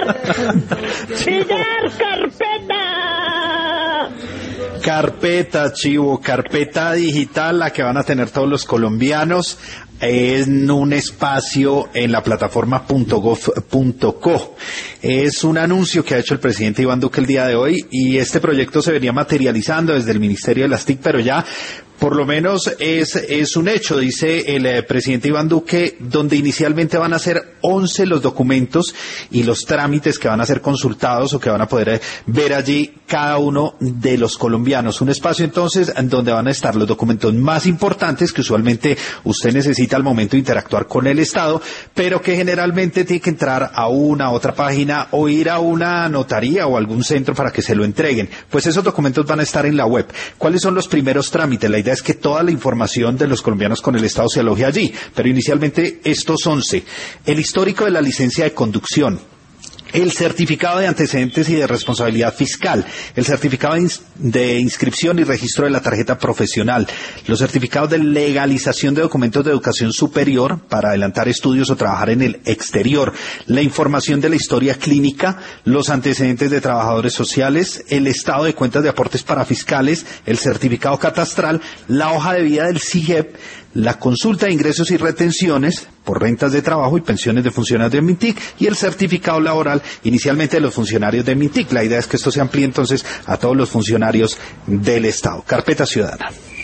¡Pillar carpeta! Carpeta, Chivo, carpeta digital, la que van a tener todos los colombianos en un espacio en la plataforma .gov.co. Es un anuncio que ha hecho el presidente Iván Duque el día de hoy, y este proyecto se venía materializando desde el Ministerio de las TIC, pero ya por lo menos es un hecho, dice el presidente Iván Duque, donde inicialmente van a ser 11 los documentos y los trámites que van a ser consultados o que van a poder ver allí cada uno de los colombianos. Un espacio entonces donde van a estar los documentos más importantes que usualmente usted necesita al momento de interactuar con el Estado, pero que generalmente tiene que entrar a una otra página o ir a una notaría o algún centro para que se lo entreguen. Pues esos documentos van a estar en la web. ¿Cuáles son los primeros trámites? La idea es que toda la información de los colombianos con el Estado se aloje allí, pero inicialmente estos 11. El histórico de la licencia de conducción, el certificado de antecedentes y de responsabilidad fiscal, el certificado de inscripción y registro de la tarjeta profesional, los certificados de legalización de documentos de educación superior para adelantar estudios o trabajar en el exterior, la información de la historia clínica, los antecedentes de trabajadores sociales, el estado de cuentas de aportes para fiscales, el certificado catastral, la hoja de vida del SIGEP, la consulta de ingresos y retenciones por rentas de trabajo y pensiones de funcionarios de MINTIC y el certificado laboral inicialmente de los funcionarios de MINTIC. La idea es que esto se amplíe entonces a todos los funcionarios del Estado. Carpeta Ciudadana.